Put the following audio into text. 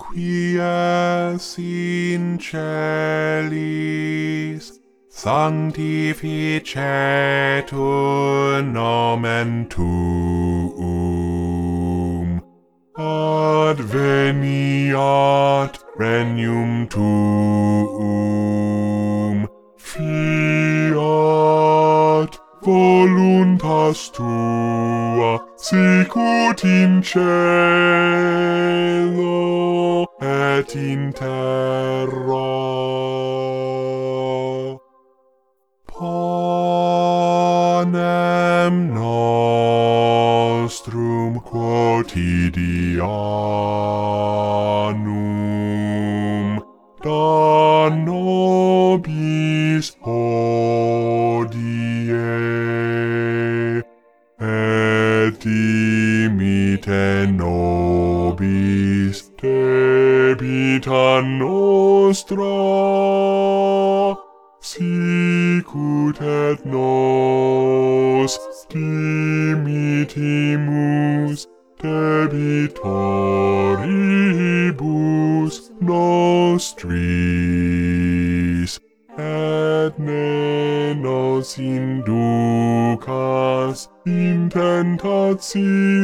quies in celis sanctificetur nomen tuum. Adveniat regnum tuum. Fiat voluntas tua sicut in cielo et in terra. Panem nostrum quotidianum da nobis hodie, et dimitte nobis debita nostra, sicut et nos dimittimus debitoribus nostris, et ne nos inducas in tentationem,